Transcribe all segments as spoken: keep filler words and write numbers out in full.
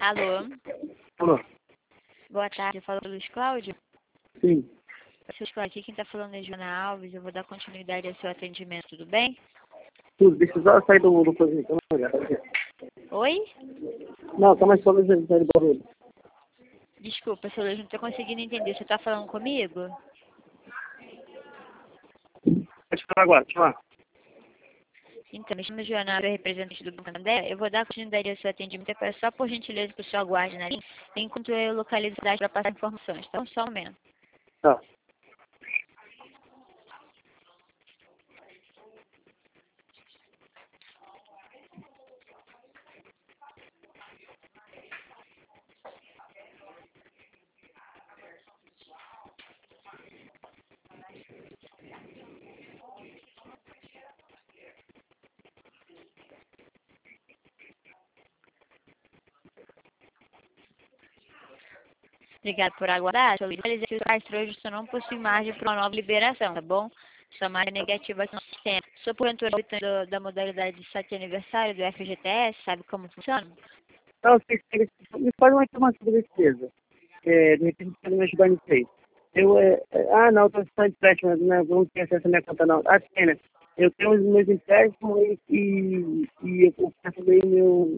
Alô, Alô? boa tarde, eu falo do Luiz Cláudio. Sim. Luiz Cláudio, aqui quem está falando é Joana Alves, eu vou dar continuidade ao seu atendimento, tudo bem? Tudo, deixa eu só sair do, do coisa. Oi? Não, tá mais só mais sair do barulho. Desculpa, seu Luiz, não estou conseguindo entender, você está falando comigo? Pode falar agora, deixa eu falar. Então, me chamo Joana Alves, representante do Banco Santander, eu vou dar continuidade ao seu atendimento, eu peço só por gentileza que o senhor aguarde na linha, enquanto eu localizo a cidade para passar informações, tá? Só um momento. Tá. Obrigado por aguardar. Seu Luiz, que o cadastro hoje só não possui margem para uma nova liberação, tá bom? Sua margem negativa aqui no sistema. Sou porventura do- da modalidade de sete aniversário do F G T S, sabe como funciona? Não, você, você, me faz uma informação da despesa. É, de repente você pode me ajudar nisso aí. Eu, é, é, ah, não, eu estou só de empréstimo, né? Não tenho acesso à minha conta, não. Ah, sim, né? Eu tenho os meus empréstimos e, e, e eu faço bem o meu,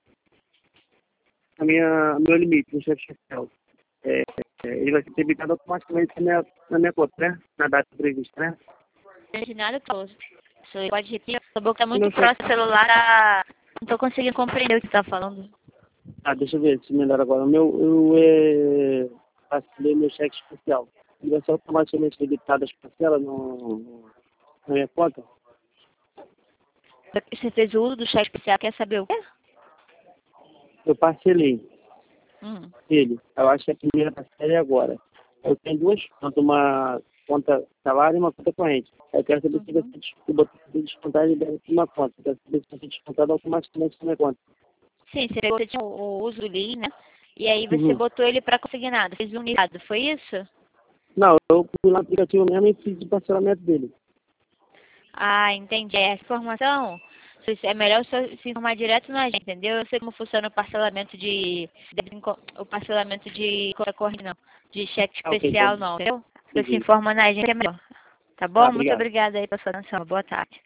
a minha, meu limite, no cheque fiscal. É, é, ele vai ser debitado automaticamente na minha, na minha conta, né? Na data prevista, né? Não entendi nada, close. Seu Luiz, pode repetir? Sua boca está muito Meu cheque. próxima do celular, tá... não estou conseguindo compreender o que você está falando. Ah, deixa eu ver se melhor agora. O meu, eu é, parcelei meu cheque especial. Ele vai ser automaticamente debitado as parcelas no, na minha conta. Você fez o uso do cheque especial, quer saber o quê? Eu parcelei Hum. ele. Eu acho que a primeira parcela é agora. Eu tenho duas contas, uma conta salário e uma conta corrente. Eu quero saber se vai Uhum. ser descontado em uma conta. Eu quero saber se vai ser descontado automaticamente na minha conta. Sim, você, pegou- você tinha o o uso do L I, né? E aí você Uhum. botou ele para consignado, fez um unidade, foi isso? Não, eu fui no aplicativo mesmo e fiz o parcelamento dele. Ah, entendi. Essa informação, se- é melhor você se informar direto na gente, entendeu? Eu sei como funciona o parcelamento de, de- o parcelamento de conta corrente, não, de cheque Ah, ok, então. especial, não, entendeu? Você se Entendi. informa na gente é melhor. Tá Tá, bom? Muito obrigado. obrigada aí pela sua atenção. Boa tarde.